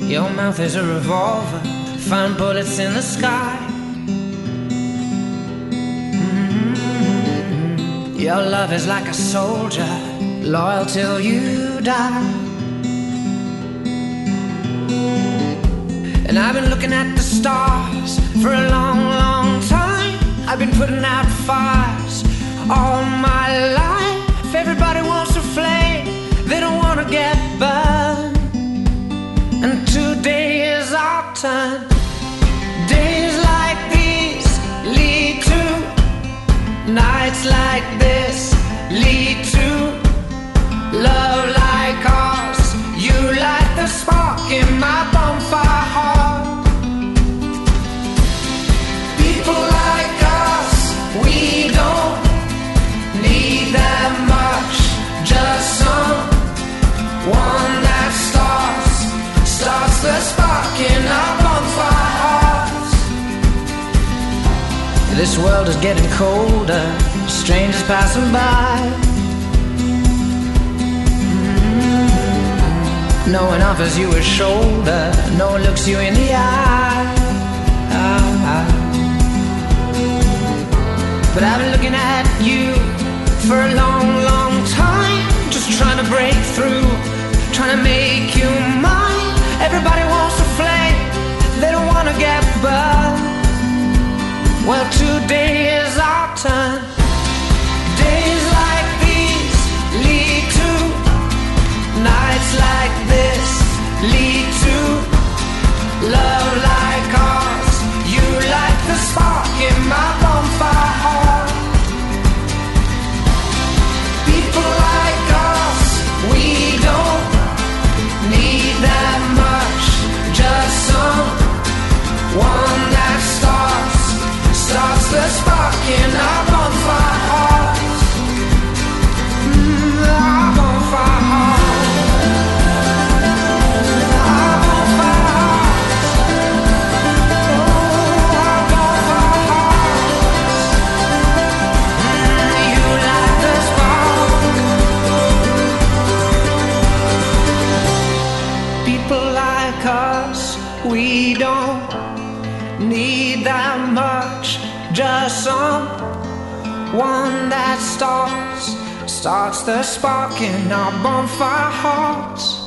Your mouth is a revolver, find bullets in the sky. Your love is like a soldier, loyal till you die. And I've been looking at the stars for a long, long time. I've been putting out fires all my life. Everybody wants a flame, they don't want to get burned. And today is our turn. Days like these lead to nights like this, lead to love like ours. You light the spark in my bonfire heart. People like us, we don't need that much. Just someone that starts the spark in our bonfire hearts. This world is getting colder, strangers passing by. No one offers you a shoulder, no one looks you in the eye. But I've been looking at you for a long, long time, just trying to break through, trying to make you mine. Everybody wants a flame, they don't want to get burned. Well, today is our turn. Days like these lead to nights like this, lead to love like ours. You light the spark in my bonfire heart. People like us, we don't need that much. Just someone that starts the spark in our bonfire hearts. Our bonfire hearts. Our bonfire hearts. Oh, our bonfire hearts. You light the spark. People like us, we don't need that much. Just someone that starts the spark in our bonfire hearts.